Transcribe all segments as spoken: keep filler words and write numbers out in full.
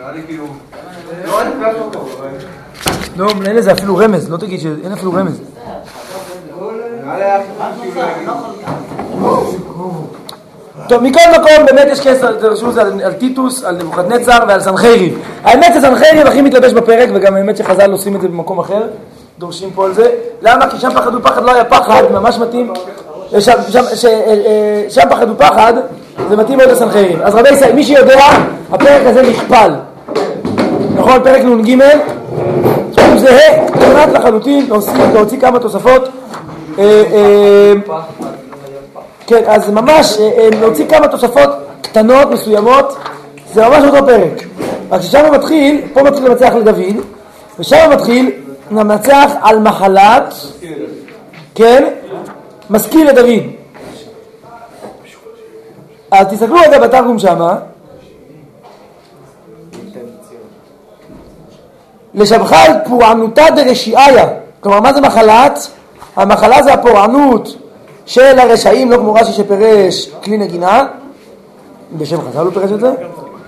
לא, אין לזה אפילו רמז, לא תגיד שאין אפילו רמז. טוב, מכל מקום באמת יש כסר, תרשו זה על טיטוס, על נבוכדנצר ועל סנחריב. האמת שסנחריב הכי מתלבש בפרק, וגם האמת שחז"ל עושים את זה במקום אחר, דורשים פה על זה. למה? כי שם פחד ופחד לא היה פחד, ממש מתאים. שם פחד ופחד, זה מתאים מאוד לסנחריב. אז רבי ישראל, מי שיודע, הפרק הזה נכפל. נכון, פרק נ"ג, הוא זהה, כמעט לחלוטין, להוציא כמה תוספות. כן, אז ממש להוציא כמה תוספות קטנות, מסוימות, זה ממש אותו פרק. רק ששם הוא מתחיל, פה מתחיל למצח לדוד, ושם הוא מתחיל למצח על מחלת, כן, משכיל לדוד. אז תסתכלו על זה בתרגום שמה, לשבחה על פורענותה דרשעיה. כלומר, מה זה מחלת? המחלה זה הפורענות של הרשעים, לא כמו רש"י שפרש כלי נגינה. בשם חז"ל הוא פרש את זה?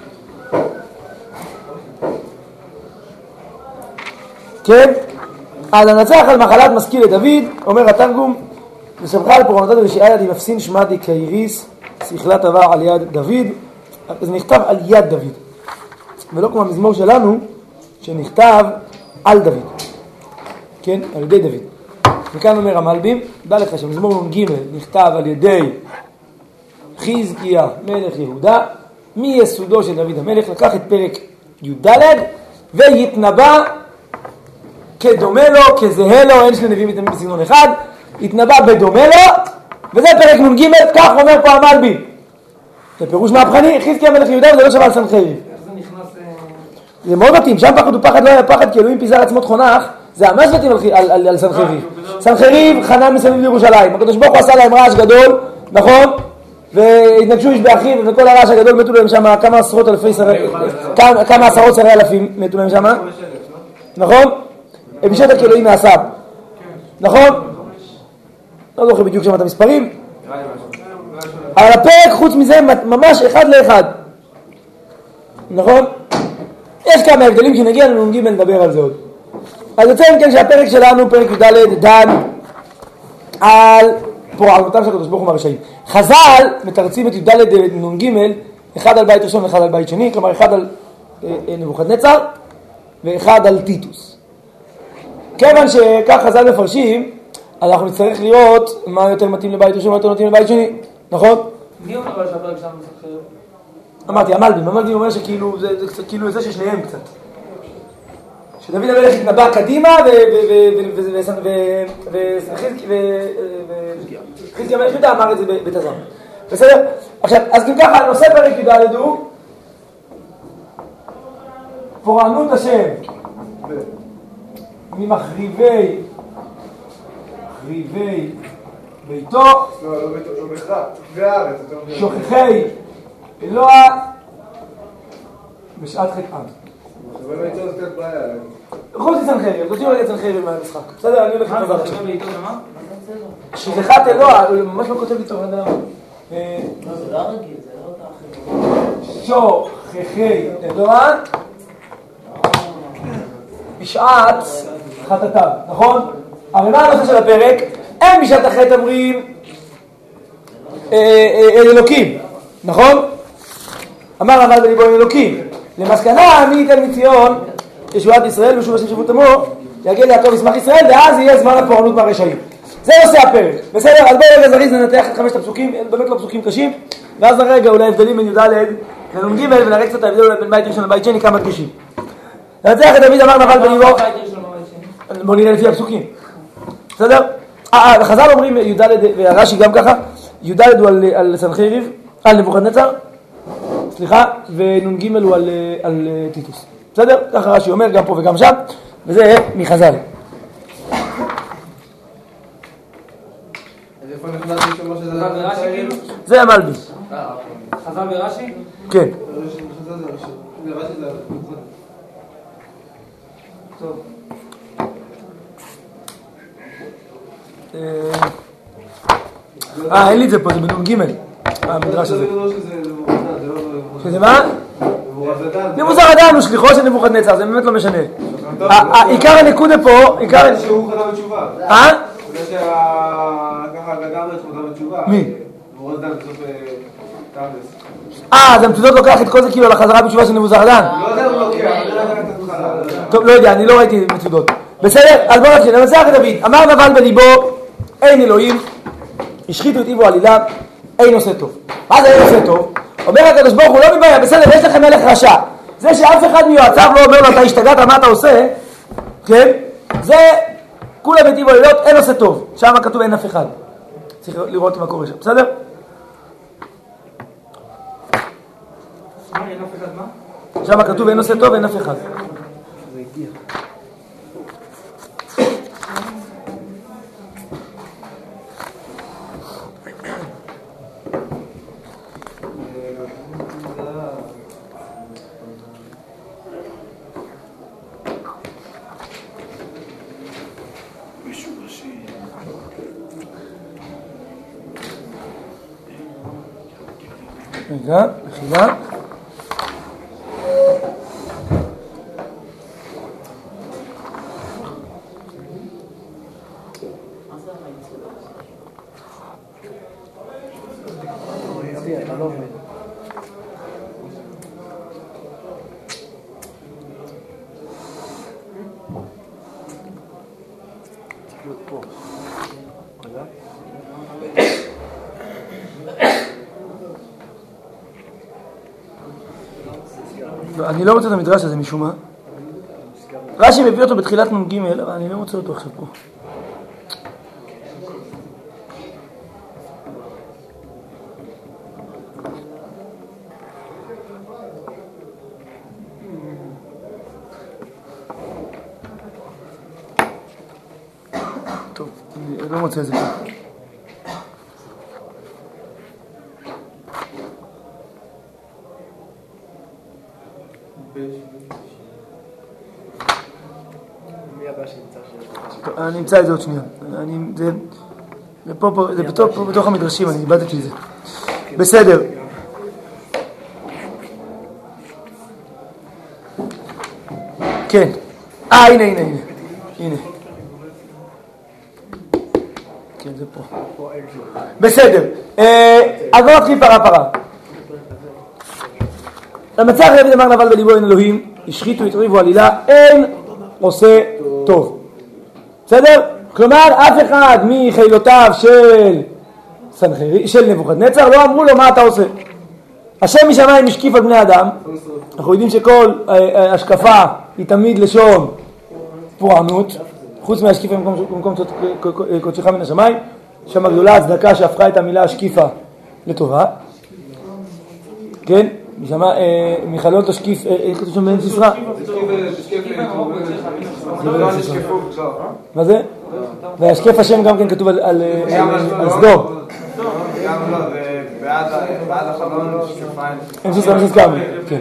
כן? אז הנצח על מחלת משכיל לדוד, אומר התרגום, לשבחה על פורענותה דרשעיה דמפסין שמע דקייריס, שכלת עבר על יד דוד. זה נכתב על יד דוד, ולא כמו המזמור שלנו, שנכתב על דוד, כן? על ידי דוד. וכאן אומר המלבים, דע לך שמזמור נ"ג נכתב על ידי חזקיה מלך יהודה, מיסודו של דוד המלך, לקח את פרק י"ד והתנבא כדומה לו, כזהה לו, אין שני נביאים מתאמים בסגנון אחד, התנבא בדומה לו, וזה פרק נ"ג, כך אומר פה המלבים. זה פירוש מהפכני, חזקיה מלך יהודה וזה לא שווה על סנחריב. זה מאוד מתאים, שם פחד ופחד לא היה פחד, כי אלוהים פיזר עצמות חונך, זה ממש מתאים על, על, על סנחריב. סנחריב חנה מסביב לירושלים, הקדוש ברוך הוא עשה להם רעש גדול, נכון? והתנגשו איש באחיו, וכל הרעש הגדול מתו להם שם כמה עשרות אלפי שרי, כמה, כמה עשרות שרי אלפים מתו להם שם, נכון? בשטח כאלוהים מעשיו, נכון? לא זוכר בדיוק שם את המספרים, אבל הפרק חוץ מזה ממש אחד לאחד, נכון? יש כמה הבדלים, כשנגיע לנ"ג נדבר על זה עוד. אז יוצא אם כן שהפרק שלנו, פרק י"ד, דן על פורענותם של הקדוש ברוך הוא מהרשעים. חז"ל מתרצים את י"ד נ"ג, אחד על בית ראשון ואחד על בית שני, כלומר אחד על נבוכדנצר ואחד על טיטוס. כיוון שכך חז"ל מפרשים, אנחנו נצטרך לראות מה יותר מתאים לבית ראשון ומה יותר מתאים לבית שני, נכון? מי אומר על שהפרק שלנו מסחר? אמרתי, המלבים, המלבים אומר שכאילו זה, זה כאילו זה ששניהם קצת. שדוד המלך התנבא קדימה וחזקיה מלך יהודה אמר את זה בתזמון. בסדר? עכשיו, אז אם ככה, הנושא פרק י"ד הוא פורענות השם ממחריבי מחריבי ביתו, לא, לא ביתו, לא בכלל, והארץ, שוכחי אלוה בשעת חטאם. זה באמת לא זאת בעיה. חוץ מסנחריב, תוציאו רגע את סנחריב מהמשחק. בסדר, אני הולך לדבר עכשיו. ביתו למה? שכחת אלוה, הוא ממש לא כותב לי טוב, אני יודע למה. זה לא רגיל, זה לא אותה אחרת. שוכחי אלוה בשעת חטאתם, נכון? הרי מה הנושא של הפרק? הם בשעת החטא אומרים אלוקים, נכון? אמר עמד בליבו עם אלוקים. למסקנה, מי ייתן מציון ישועת ישראל ושוב השם שבות עמו, יגיע ליעקב ישמח ישראל, ואז יהיה זמן הפורענות מהרשעים. זה נושא הפרק. בסדר, אז בואו רגע זריז ננתח את חמשת הפסוקים, באמת לא פסוקים קשים, ואז נרגע אולי הבדלים בין י"ד לנ"ג, ונראה קצת ההבדל בין בית ראשון לבית שני, כמה דגשים. ננתח את דוד אמר נפל בליבו, בואו נראה לפי הפסוקים. בסדר? אה, חז"ל אומרים י"ד, והרש"י גם ככה, י"ד הוא על סנחריב, על נבוכדנצר, סליחה, ונ"ג הוא על, על טיטוס. בסדר? ככה רש"י אומר, גם פה וגם שם, וזה מחז"ל. אז איפה נכנס לשמוע שזה חז"ל ורש"י כאילו? זה המלבי. חז"ל ורש"י? כן. חז"ל זה ראשון. זה רש"י זה נכון. טוב. אה, אין לי את זה פה, זה בנ"ג. המדרש הזה. שזה מה? נבוזראדן הוא שליחו של נבוכדנצר, זה באמת לא משנה. עיקר הנקודה פה, עיקר... שהוא חזר בתשובה. אה? זה שככה לגמרי חזר בתשובה. מי? נבוכדנצר בסוף תכלס. אה, אז המצודות לוקח את כל זה כאילו על החזרה בתשובה של נבוזראדן? לא יודע הוא לוקח, אני לא יודע את התחלה. טוב, לא יודע, אני לא ראיתי מצודות. בסדר, אז בוא נתחיל. המנצח את דוד, אמר נבל בליבו, אין אלוהים, השחיתו את איבו עלילה, אין עושה טוב. מה זה אין עושה טוב? אומר הקדוש ברוך הוא, לא מבעיה, בסדר, יש לכם מלך רשע. זה שאף אחד מיועציו לא אומר לו, אתה השתגעת, מה אתה עושה? כן? זה, כולם את איבו עלילות, אין עושה טוב. שם כתוב אין אף אחד. צריך לראות מה קורה שם, בסדר? שם כתוב אין עושה טוב, אין אף אחד. רגע, מחילה. אני לא רוצה את המדרש הזה משום מה. רש"י מביא אותו בתחילת נ"ג, אבל אני לא רוצה אותו עכשיו פה. טוב, אני לא מוצא את זה פה. אני אמצא את זה עוד שנייה. זה פה בתוך המדרשים, אני איבדתי את זה. בסדר. כן. אה, הנה, הנה, הנה. הנה. כן, זה פה. בסדר. אז בוא נתחיל פרה פרה. למצח דוד אמר נבל בליבו אין אלוהים, השחיתו התריבו עלילה, אין עושה טוב. בסדר? כלומר, אף אחד מחילותיו של סנחריב, של נבוכדנצר, לא אמרו לו מה אתה עושה. השם משמיים משקיף על בני אדם. אנחנו יודעים שכל השקפה היא תמיד לשון פורענות, חוץ מהשקיפה במקום קודשך מן השמיים, שם הגדולה הצדקה שהפכה את המילה השקיפה לטובה. כן? משמע, מחלות השקיף, איך כתוב שם בן סיסרא? מה זה? והשקף השם גם כן כתוב על סדום. בעד החלון שפיים. אין סיסרא מססכם, כן.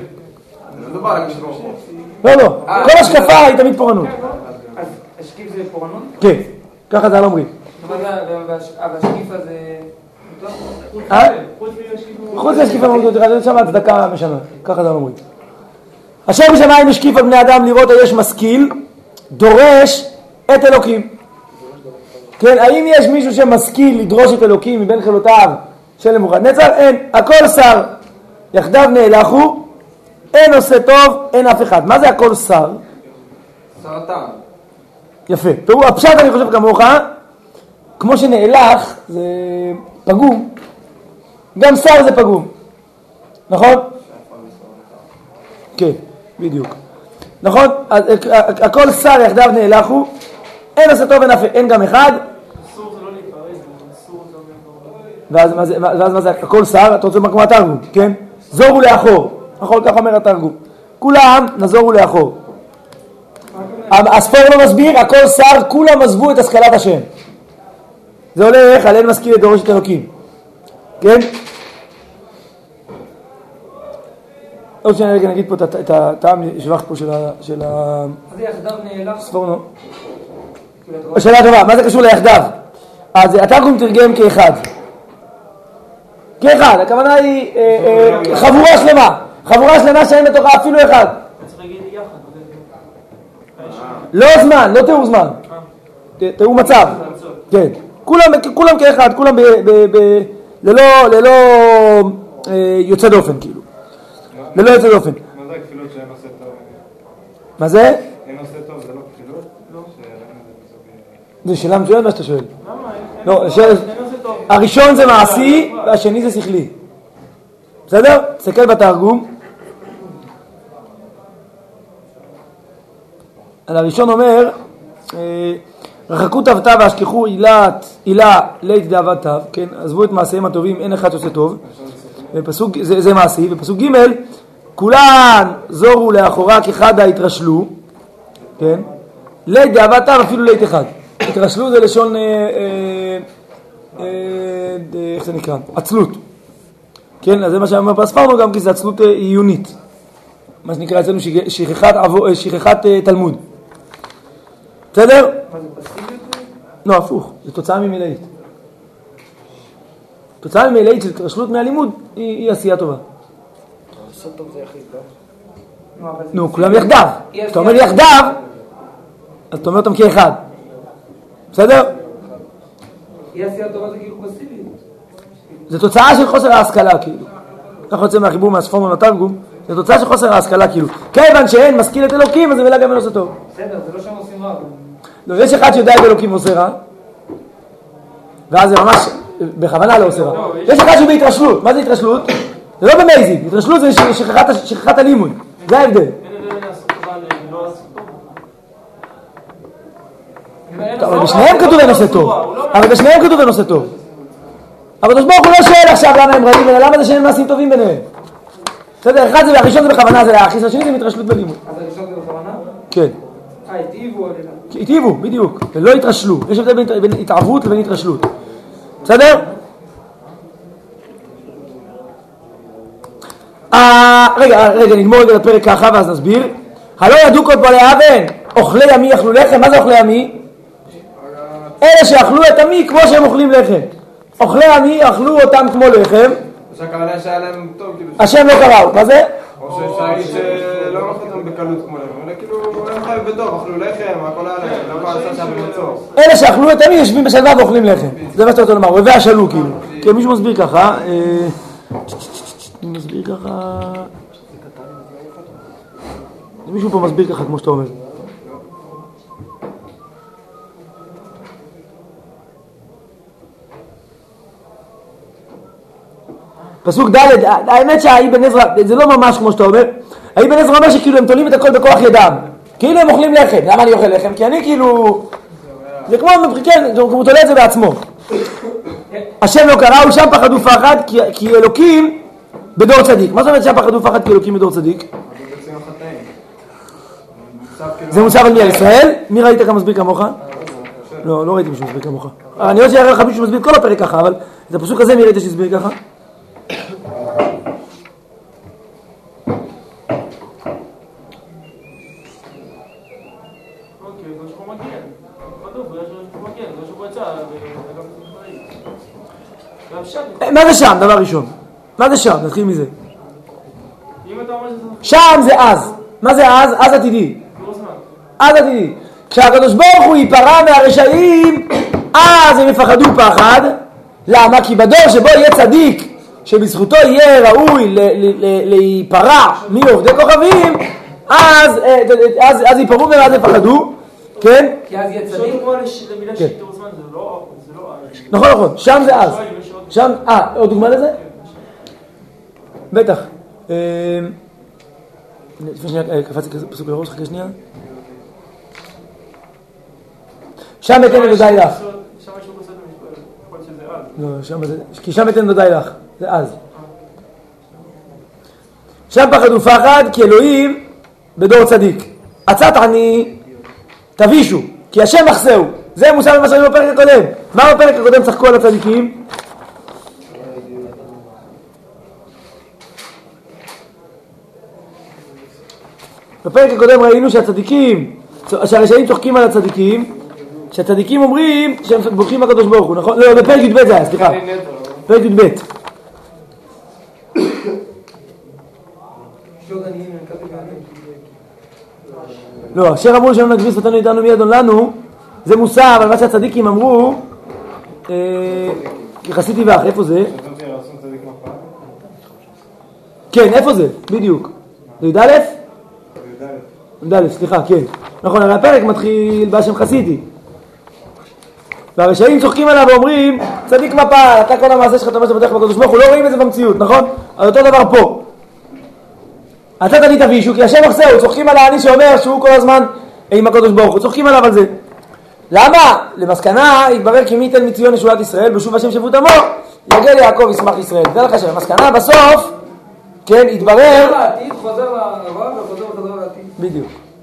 לא, לא, כל השקפה היא תמיד פורענות. אז השקיף זה פורענות? כן, ככה זה על אומרים. והשקיף הזה... אה? חוץ מהשקיף המהות, זה שם הצדקה משנה, ככה זה אומרים. השם משמיים משקיף על בני אדם לראות היש משכיל, דורש את אלוקים. כן, האם יש מישהו שמשכיל לדרוש את אלוקים מבין חילותיו של נבוכדנצר? אין, הכל שר, יחדיו נאלחו, אין עושה טוב, אין אף אחד. מה זה הכל שר? סרטן. יפה. תראו, הפשט אני חושב כמוך, כמו שנאלח זה פגום, גם שר זה פגום, נכון? כן, בדיוק. נכון? הכל שר יחדיו נאלחו, אין עושה טוב, אין גם אחד. אסור זה לא להיפרד, אסור זה לא... ואז מה זה? הכל שר, אתה רוצה כמו התרגום, כן? זורו לאחור, נכון? כך אומר התרגום. כולם נזורו לאחור. הספור לא מסביר, הכל שר, כולם עזבו את השכלת השם. זה הולך על אין משכיל לדרוש את אלוקים. כן? עוד שנייה רגע נגיד פה את הטעם שבח פה של ה... אז יחדיו נאלח? ספור נו. שאלה טובה, מה זה קשור ליחדיו? אז התרגום תרגם כאחד. כאחד, הכוונה היא חבורה שלמה. חבורה שלמה שאין בתוכה אפילו אחד. צריך להגיד יחד. לא זמן, לא תיאור זמן. תיאור מצב. כן. כולם כאחד, כולם ללא יוצא דופן, כאילו. ללא יוצא דופן. מה זה הכפילות שאין עושה טוב? מה זה? אין עושה טוב, זה לא כפילות? לא. זו שאלה מצוינת מה שאתה שואל. למה? לא, הראשון זה מעשי והשני זה שכלי. בסדר? תסתכל בתרגום. על הראשון אומר, רחקו תבתה והשכחו עילת, עילה לית דאבת תו, כן? עזבו את מעשיהם הטובים, אין אחד שעושה טוב. ופסוק, זה, זה מעשי. ופסוק ג' כולן זורו לאחורה כחדה התרשלו, כן? לית דאבת תו אפילו לית אחד. התרשלו זה לשון, אה, אה, אה, איך זה נקרא? עצלות. כן, אז זה מה שאמר בספרנו גם, כי זה עצלות עיונית. מה שנקרא אצלנו שכחת, שכחת תלמוד. בסדר? מה זה פסיביות? לא, הפוך. זה תוצאה ממילאית. תוצאה ממילאית של התרשלות מהלימוד היא, היא עשייה טובה. לעשות טוב זה יחיד, לא? נו, כולם יחדיו. אתה אומר יחדיו, אז אתה אומר אותם כאחד. בסדר? אי עשייה טובה זה כאילו פסיביות. זה תוצאה של חוסר ההשכלה, כאילו. אנחנו יוצאים מהחיבור מהספורנו לתרגום, זה תוצאה של חוסר ההשכלה, כאילו. כיוון שאין משכיל את אלוקים, אז זה מילה גם אין עושה טוב. בסדר, זה לא שהם עושים רע. לא, יש אחד שיודע את אלוקים ועושה רע, ואז זה ממש בכוונה לא עושה רע. יש אחד שהוא בהתרשלות. מה זה התרשלות? זה לא במייזיק. התרשלות זה שכחת הלימוד. זה ההבדל. אין הבדל לעשות טובה ללא לעשות טוב. אבל בשניהם כתוב אין עושה טוב. אבל בשניהם כתוב אין עושה טוב. אבל תשמעו, הוא לא שואל עכשיו למה הם רעים, אלא למה זה שאין מעשים טובים ביניהם. בסדר, אחד זה, הראשון זה בכוונה, זה להאחיס, השני זה מתרשלות בלימוד. אז הראשון זה בכוונה? כן. אה, היטיבו או לילה? היטיבו, בדיוק. ולא התרשלו. יש הבדל בין התערבות לבין התרשלות. בסדר? רגע, רגע, נגמור רגע לפרק ככה ואז נסביר. הלא ידעו כל בעלי אבן, אוכלי ימי אכלו לחם. מה זה אוכלי ימי? אלה שאכלו את עמי כמו שהם אוכלים לחם. אוכלי עמי אכלו אותם כמו לחם. שהכוונה שהיה להם טוב, כאילו... השם לא קראו, מה זה? או שאפשר להגיד שלא אוכלו אותם בקלות כמו לחם, אלא כאילו הם חיים בטוב, אכלו לחם, הכל היה להם, לא כל עשה שם במצור. אלה שאכלו את עמי יושבים בשלווה ואוכלים לחם. זה מה שאתה רוצה לומר, אוהבי השלו כאילו. כי מישהו מסביר ככה, מי מסביר ככה... מישהו פה מסביר ככה כמו שאתה אומר. פסוק ד', האמת שהאבן עזרא, זה לא ממש כמו שאתה אומר, האבן עזרא אומר שכאילו הם תולים את הכל בכוח ידם, כאילו הם אוכלים לחם. למה אני אוכל לחם? כי אני כאילו, זה כמו, כן, הוא תולה את זה בעצמו. השם לא קרא, הוא שם פחדו פחד, כי, כי אלוקים בדור צדיק. מה זאת אומרת שם פחדו פחד כי אלוקים בדור צדיק? זה מוסף על מי? על ישראל? מי ראית כמה מסביר כמוך? לא, לא ראיתי מישהו מסביר כמוך. אני יודע שיראה לך מישהו מסביר כל הפרק ככה, אבל את הפסוק הזה מי ראית שהסביר ככה? מה זה שם, דבר ראשון? מה זה שם? נתחיל מזה. שם זה אז. מה זה אז? אז עתידי. אז עתידי. כשהקדוש ברוך הוא ייפרע מהרשעים, אז הם יפחדו פחד. למה? כי בדור שבו יהיה צדיק, שבזכותו יהיה ראוי להיפרע מעובדי כוכבים, אז ייפרעו ואז יפחדו. כן? כי אז יהיה צדיק? למילה שיתור זמן זה לא... נכון, נכון. שם זה אז. שם, אה, עוד דוגמה לזה? בטח. לפני שנייה, קפצתי פסוק לראש, חכה שנייה. שם אתן ודאי לך. שם יש לו בסדר משפט, יכול להיות שזה אז. לא, שם זה, כי שם אתן ודאי לך. זה אז. שם פחד ופחד, כי אלוהים בדור צדיק. עצת עני, תבישו, כי השם מחסהו. זה מוסף למה שאני בפרק הקודם. מה בפרק הקודם צחקו על הצדיקים? בפרק הקודם ראינו שהצדיקים, שהרשעים צוחקים על הצדיקים, שהצדיקים אומרים שהם בורחים מהקדוש ברוך הוא, נכון? לא, בפרק י"ב זה היה, סליחה. פרק י"ב. לא, אשר אמרו שלא נגביס אותנו איתנו מי אדון לנו, זה מוסר, אבל מה שהצדיקים אמרו, יחסית טבח, איפה זה? כן, איפה זה? בדיוק. זה י"א? י"א, סליחה, כן. נכון, הרי הפרק מתחיל בהשם חסידי. והרשעים צוחקים עליו ואומרים, צדיק מפה, אתה כל המעשה שלך תומש לבטח בקדוש ברוך הוא, לא רואים את זה במציאות, נכון? אז אותו דבר פה. אתה תמיד תבישו, כי השם מחסהו, צוחקים על העני שאומר שהוא כל הזמן עם הקדוש ברוך הוא, צוחקים עליו על זה. למה? למסקנה התברר כי מי ייתן מציון ישועת ישראל, בשוב השם שבות עמו, יגל יעקב ישמח ישראל. זה לך שם, המסקנה בסוף, כן, התברר... לעתיד חוזר לעבר וחוזר וחוזר לעתיד. בדיוק.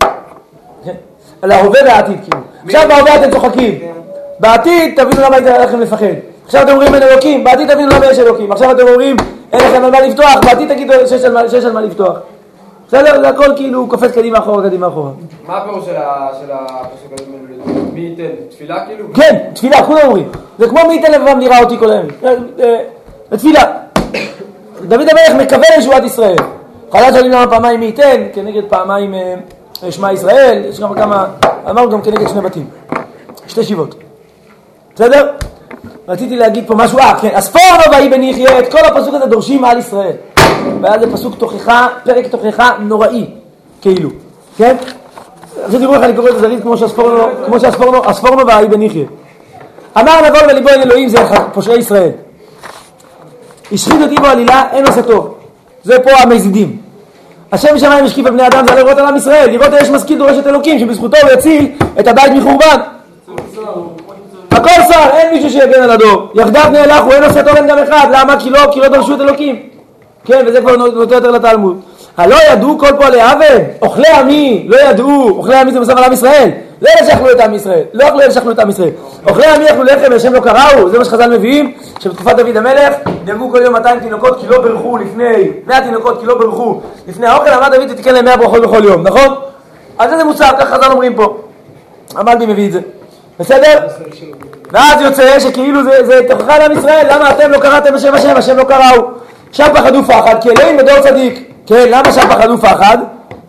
על ההווה והעתיד, כאילו. עכשיו בהווה אתם צוחקים. בעתיד תבינו למה הייתם לכם לפחד. עכשיו אתם אומרים אין אלוקים, בעתיד תבינו למה יש אלוקים. עכשיו אתם אומרים אין לכם על מה לפתוח, בעתיד תגידו שיש על מה לפתוח. בסדר? זה הכל כאילו קופץ קדימה אחורה, קדימה אחורה. מה הפירוש של הפסוק הזה? מי ייתן? תפילה כאילו? כן, תפילה, כולם אומרים. זה כמו מי ייתן לבבם נראה אותי כל היום. זה תפילה. דוד המלך מקווה לישועת ישראל. חלל שואלים למה פעמיים מי ייתן, כנגד פעמיים שמע ישראל, יש גם כמה, אמרנו גם כנגד שני בתים. שתי שיבות. בסדר? רציתי להגיד פה משהו, אה, כן, הספורנו ויהי בן יחיה, את כל הפסוק הזה דורשים על ישראל. ואז זה פסוק תוכחה, פרק תוכחה נוראי, כאילו, כן? עכשיו תראו איך אני קורא את הזרית כמו שהספורנו, כמו שהספורנו, הספורנו ויהי בן יחיה. אמר נבול וליבו אל אלוהים, זה פושעי ישראל. השחיד אותי בו עלילה, אין עושה טוב. זה פה המזידים. השם משמיים משקיף על בני אדם, זה לראות על עם ישראל, לראות יש משכיל דורש את אלוקים, שבזכותו הוא יציל את הבית מחורבן. הכל שר, אין מישהו שיגן על הדור. יחדיו נהלכו, אין עושה טוב אין גם אחד. למה? כי לא, כי לא דרשו את אלוקים. כן, וזה כבר נוטה יותר לתלמוד. הלא ידעו כל פועלי עוול, אוכלי עמי, לא ידעו, אוכלי עמי זה מסף על עם ישראל. לא ישכלו את עם ישראל, לא אוכלו ישכלו את עם ישראל. אוכלי עמי אכלו לחם והשם לא קראו, זה מה שחז"ל מביאים, שבתקופת דוד המלך נהרגו כל יום מאתיים תינוקות כי לא ברכו לפני, מאה תינוקות כי לא ברכו לפני האוכל, אמר דוד תתקן להם מאה ברכות בכל יום, נכון? אז זה מוצר, כך חז"ל אומרים פה. המלבי מביא את זה. בסדר? ואז יוצא שכאילו זה, זה תוכחה לעם ישראל, למה אתם לא קראתם בשם השם, השם לא קראו. שם פחדו פחד, כי אלוהים בדור צדיק. כן, למה שם פחדו פחד?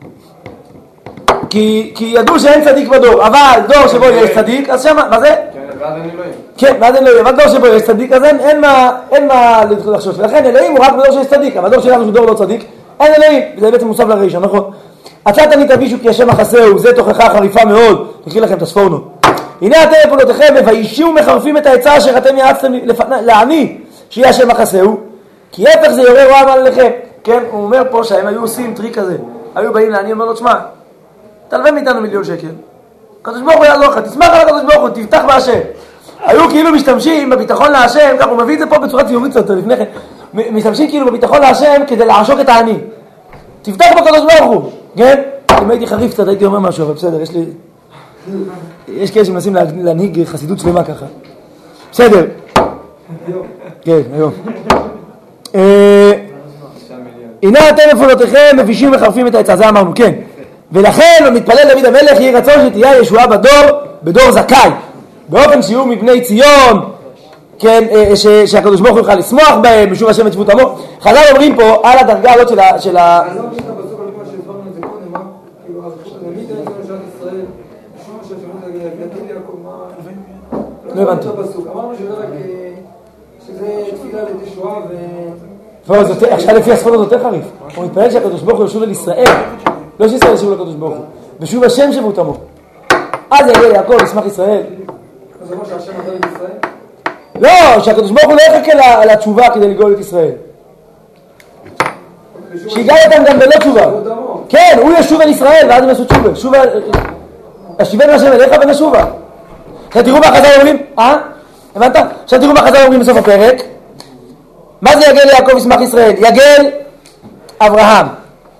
כי, כי ידעו שאין צדיק בדור, אבל דור שבו יש צדיק, אז שמה, מה זה? כן, ואז אין אלוהים. כן, ואז אין אלוהים, אבל דור שבו יש צדיק, אז אין, אין מה, אין מה לחשוש. ולכן אלוהים הוא רק בדור שיש צדיק, אבל דור שלנו שהוא דור לא צדיק, אין אלוהים, וזה בעצם מוסף לראשון, נכון? עצת אני תבישו כי השם מחסהו, זה תוכחה חריפה מאוד, נקריא לכם את הספורנו. הנה אתם לפעולותיכם, וישיעו מחרפים את העצה אשר אתם יעצתם לעני, שיהיה השם מחסהו, כי הפך זה יורה רעם עליכם. כן, הוא אומר פה שהם היו עושים טריק כזה, היו באים לעני, אומר לו, תשמע, תלווה מאיתנו מיליון שקל, הקדוש ברוך הוא יעזור לך, תשמח על הקדוש ברוך הוא, תפתח בהשם. היו כאילו משתמשים בביטחון להשם, כך הוא מביא את זה פה בצורה ציורית קצת לפני כן, משתמשים כאילו בביטחון להשם כדי לעשוק את העני. תפתח בקדוש ברוך הוא, כן? אם הייתי חריף קצת הייתי אומר משהו, אבל בסדר, יש לי... יש כאלה שמנסים להנהיג חסידות שלמה ככה. בסדר. כן, היום. הנה אתם לפעולותיכם מבישים וחרפים את העצה, זה אמרנו, כן. ולכן מתפלל דוד המלך יהי רצון שתהיה ישועה בדור, בדור זכאי. באופן שיהיו מבני ציון, כן, שהקדוש ברוך הוא יוכל לשמוח בהם, בשוב השם את שבות עמו. חז"ל אומרים פה על הדרגה הזאת של ה... לא הבנתי. אמרנו שזה תפילה לתשועה ו... עכשיו לפי הספורט יותר חריף. הוא מתפלל שהקדוש ברוך הוא ישוב אל ישראל. לא שישראל ישוב לקדוש ברוך הוא. בשוב השם שבות עמו. אז יגיע יעקב, ישמח ישראל. אז זה אומר שהשם עזר את ישראל? לא, שהקדוש ברוך הוא לא יחכה לתשובה כדי לגאול את ישראל. שיגאל אותם גם בלא תשובה. כן, הוא ישוב אל ישראל ואז הם יעשו תשובה. שובה... השיבנו השם אליך ונשובה. עכשיו תראו מה חז"ל אומרים, אה? הבנת? עכשיו תראו מה חז"ל אומרים בסוף הפרק. מה זה יגל יעקב ישמח ישראל? יגל אברהם,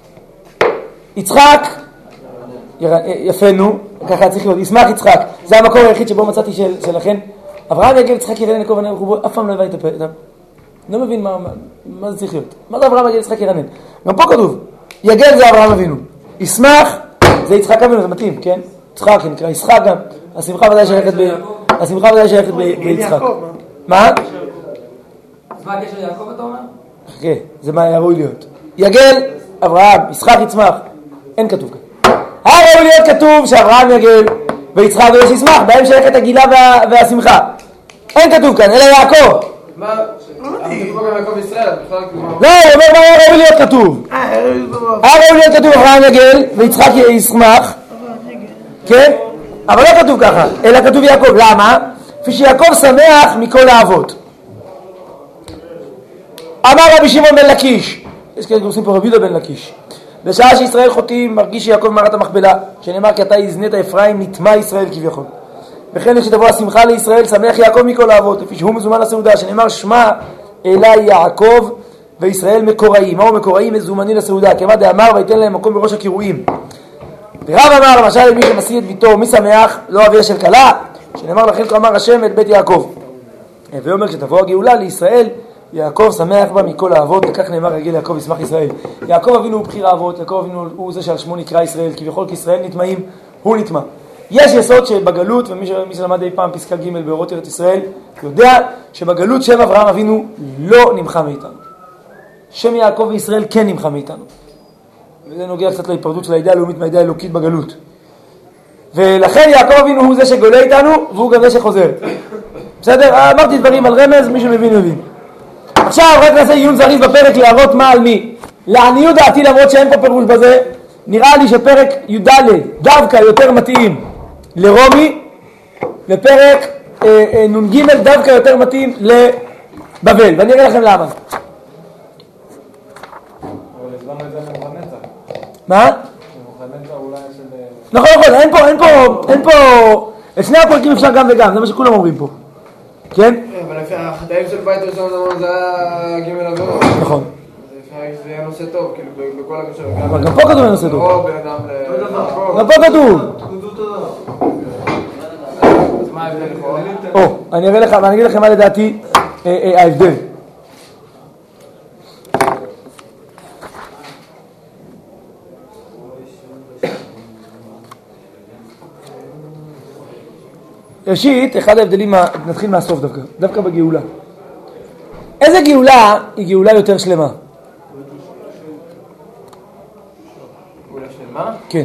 יצחק, יפנו, ככה צריך להיות, ישמח יצחק. זה המקור היחיד שבו מצאתי של, שלכן. אברהם יגל יצחק ירנן יעקב ונר וחובו, אף פעם לא הבא את הפרק. לא מבין מה, מה, מה זה צריך להיות. מה זה אברהם יגל יצחק ירנן? גם פה כתוב, יגל זה אברהם אבינו, ישמח זה יצחק אבינו, זה מתאים, כן? יצחק, נקרא ישחק גם. השמחה ודאי שייכת ב... השמחה ודאי שייכת ביצחק. מה? אז מה הקשר ליעקב אתה אומר? חכה, זה מה היה ראוי להיות. יגל, אברהם, ישחק יצמח. אין כתוב כאן. היה ראוי להיות כתוב שאברהם יגל ויצחק ויש ישמח, בהם שייכת הגילה וה, והשמחה. אין כתוב כאן, אלא יעקב. מה? כתוב גם יעקב ישראל, בכלל כלומר... לא, הוא אומר מה היה ראוי להיות כתוב. היה ראוי להיות כתוב אברהם יגל ויצחק ישמח. כן? אבל לא כתוב ככה, אלא כתוב יעקב. למה? כפי שיעקב שמח מכל האבות. אמר רבי שמעון בן לקיש, יש כאלה עושים פה רבי יהודה בן לקיש, בשעה שישראל חוטאים מרגיש שיעקב מערת המכפלה, שנאמר כי אתה יזנית אפרים נטמע ישראל כביכול. וכן כשתבוא השמחה לישראל שמח יעקב מכל האבות, לפי שהוא מזומן לסעודה, שנאמר שמע אלי יעקב וישראל מקוראי. מהו מקוראי? מזומני לסעודה, כמה דאמר ויתן להם מקום בראש הקירואים. ורב אמר למשל למי שמשיא את ביתו מי שמח לא אביה של כלה, שנאמר לכן כה אמר השם את בית יעקב. ואומר כשתבוא הגאולה לישראל יעקב שמח בה מכל האבות, וכך נאמר רגיל יעקב ישמח ישראל. יעקב אבינו הוא בחיר האבות, יעקב אבינו הוא זה שעל שמו נקרא ישראל, כביכול כישראל נטמעים, הוא נטמע. יש יסוד שבגלות, ומי שלמד אי פעם פסקה ג' באורות ארץ ישראל, יודע שבגלות שם אברהם אבינו לא נמחה מאיתנו. שם יעקב וישראל כן נמחה מאיתנו. וזה נוגע קצת להיפרדות של הידיעה הלאומית מהידיעה האלוקית בגלות. ולכן יעקב אבינו הוא זה שגולה איתנו, והוא גם זה שחוזר. בסדר? אמרתי דברים על רמז, מי שמבין מבין. עכשיו רק נעשה עיון זריז בפרק להראות מה על מי. לעניות דעתי, למרות שאין פה פירוש בזה, נראה לי שפרק י"ד דווקא יותר מתאים לרומי, ופרק אה, אה, נ"ג דווקא יותר מתאים לבבל, ואני אראה לכם למה. מה? נכון, נכון, אין פה, אין פה, אין פה, את שני הפרקים אפשר גם וגם, זה מה שכולם אומרים פה. כן? אבל החטאים של בית ראשון זה היה ג' עבירות. נכון. זה היה נושא טוב, כאילו בכל הקשר. אבל גם פה כתוב היה נושא טוב. או בן אדם ל... גם פה כתוב. אז מה ההבדל לכאורה? או, אני אראה לך, ואני אגיד לכם מה לדעתי ההבדל. ראשית, אחד ההבדלים, נתחיל מהסוף דווקא, דווקא בגאולה. איזה גאולה היא גאולה יותר שלמה? גאולה שלמה? כן.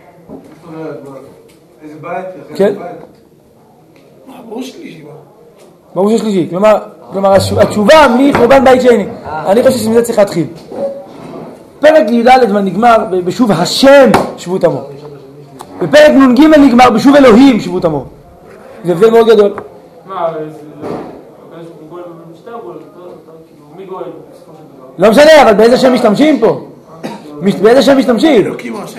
איזה בית? כן? ברור שלישי. ברור שלישי. כלומר, כלומר התשובה מחורבן בית שני. אני חושב שמזה צריך להתחיל. פרק י"ד נגמר בשוב השם שבות עמו. בפרק נ"ג נגמר בשוב אלוהים שבות עמו. זה הבדל מאוד גדול. מה, זה גואל במשתה גואל? מי גואל? לא משנה, אבל באיזה שם משתמשים פה? באיזה שם משתמשים? אלוקים או השם.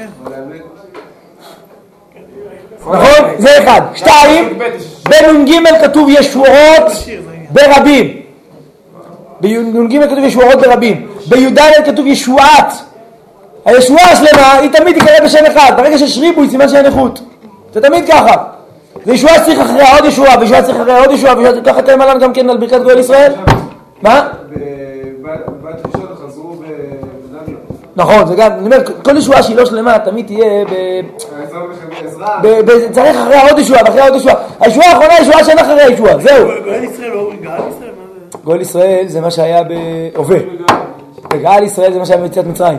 נכון? זה אחד. שתיים, בנ"ג כתוב ישועות ברבים. בנ"ג כתוב ישועות ברבים. בי"ד כתוב ישועת. הישועה השלמה היא תמיד תקרא בשם אחד. ברגע שיש ריבוי סימן שאין איכות. זה תמיד ככה. זה ישועה שצריך אחריה עוד ישועה, וישועה צריך אחריה עוד ישועה, וככה קיים עליו גם כן על ברכת גואל ישראל. מה? בבית ראשון חזרו בדגלה. נכון, זה גם, אני אומר, כל ישועה שהיא לא שלמה תמיד תהיה ב... צריך אחריה עוד ישועה, ואחריה עוד ישועה. הישועה האחרונה היא ישועה שאין אחריה ישועה, זהו. גואל ישראל לא אומרים גאל ישראל? מה זה? גואל ישראל זה מה שהיה בהווה. וגאל ישראל זה מה שהיה ביציאת מצרים.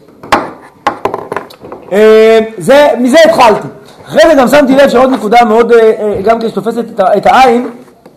מזה התחלתי. אחרי זה גם שמתי לב שעוד נקודה מאוד, גם כשתופסת את העין,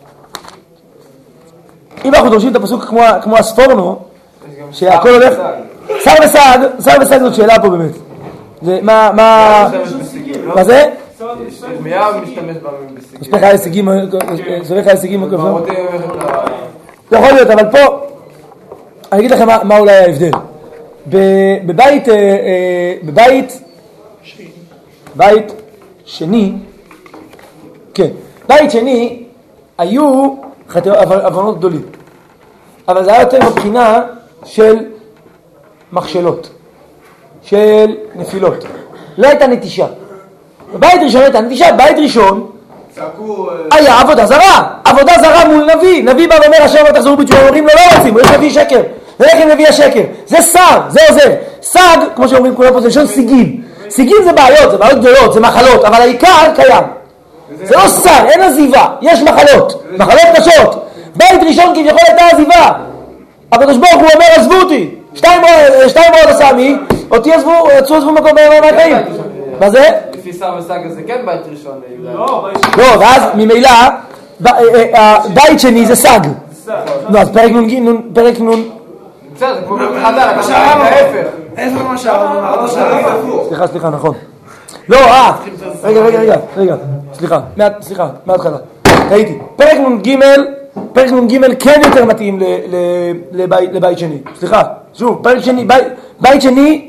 אם אנחנו דורשים את הפסוק כמו, כמו הספורנו, שהכל הולך, שר וסג, שר וסג זאת שאלה פה באמת. זה, מה, מה, מה זה? ירמיהו משתמש בסיגים. יש לך הישגים, יש לך הישגים, יכול להיות, אבל פה, אני אגיד לכם מה אולי ההבדל. בבית, בבית, בית שני, כן, בית שני היו הבנות גדולים, אבל זה היה יותר מבחינה של מכשלות, של נפילות, לא הייתה נטישה. בבית ראשון הייתה נטישה, בית ראשון היה עבודה זרה, עבודה זרה מול נביא, נביא בא ואומר השם לא תחזרו בתשובה, אומרים לו לא רוצים, יש נביא שקר, ולך עם נביא השקר, זה סג, זה עוזר, סג, כמו שאומרים כולם פה, זה לשון סיגים, סיגים זה בעיות, זה בעיות גדולות, זה מחלות, אבל העיקר קיים, זה לא סג, אין עזיבה, יש מחלות, מחלות קשות, בית ראשון כביכול הייתה עזיבה, הקדוש ברוך הוא אומר עזבו אותי, שתיים מאוד עשה מי, אותי עזבו, עשו עזבו מקום מהחיים, מה זה? לפי שר וסגה זה כן בית ראשון. לא, לא, ואז ממילא, בית שני זה סג. לא, אז פרק נון, פרק נון. בסדר, זה כמו בחדר, אתה שאלה ההפך. איזה מה שאלה? סליחה, סליחה, נכון. לא, אה, רגע, רגע, רגע, רגע, סליחה, סליחה, מההתחלה. ראיתי, פרק נון ג' פרק נון ג' כן יותר מתאים לבית שני. סליחה, שוב, פרק שני, בית שני,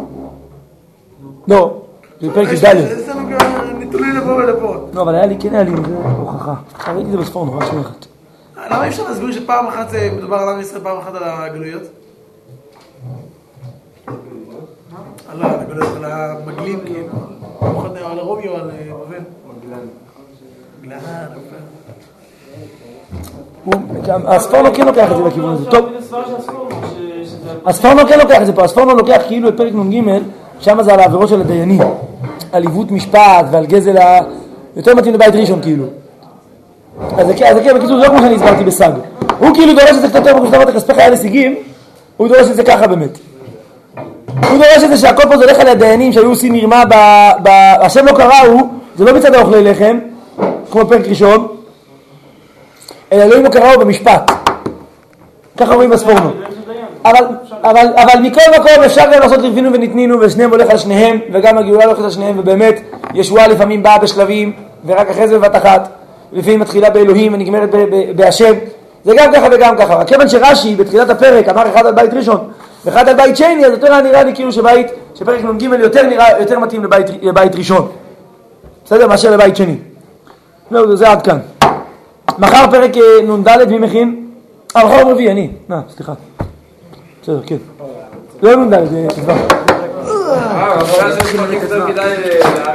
לא, זה פרק שני. זה נתולי לפה ולפה. לא, אבל היה לי, כן היה לי, זה הוכחה. ראיתי את זה בספורנו, רק שני אחת. למה אי אפשר להסביר שפעם אחת זה מדובר על עם ישראל, פעם אחת על הגלויות? לא, על הגלויות, על המגלים, על הרומי או על בבל? מגלן. מגלן, הספורנו כן לוקח את זה בכיוון הזה. טוב. הספורנו כן לוקח את זה פה. הספורנו לוקח כאילו את פרק נון ג' שם זה על העבירות של הדיינים. על עיוות משפט ועל גזל ה... יותר מתאים לבית ראשון כאילו. אז זה כן, בקיצור, זה לא כמו שאני הסברתי בסג. הוא כאילו דורש את זה קצת יותר בקושטבות הכספי חייל הישגים, הוא דורש את זה ככה באמת. הוא דורש את זה שהכל פה זה הולך על הדיינים שהיו עושים מרמה ב... השם לא קרא הוא, זה לא מצד האוכלי לחם, כמו פרק ראשון, אלא אלוהים לא קרא הוא במשפט. ככה רואים בספורנו. אבל, אבל, אבל מכל מקום אפשר גם לעשות רבינו ונתנינו, ושניהם הולך על שניהם, וגם הגאולה הולכת על שניהם, ובאמת ישועה לפעמים באה בשלבים, ורק אחרי זה בבת אחת. לפעמים מתחילה באלוהים ונגמרת בהשם. זה גם ככה וגם ככה. כיוון שרש"י בתחילת הפרק אמר אחד על בית ראשון ואחד על בית שני, אז יותר נראה לי כאילו שבית, שפרק נון ג' יותר נראה, יותר מתאים לבית, לבית ראשון. בסדר? מאשר לבית שני. לא, זה עד כאן. מחר פרק נון ד' מי מכין? אה, מחר רביעי, אני. אה, סליחה. בסדר, כן. לא נון ד', זה כבר. אה, אבל זה כדאי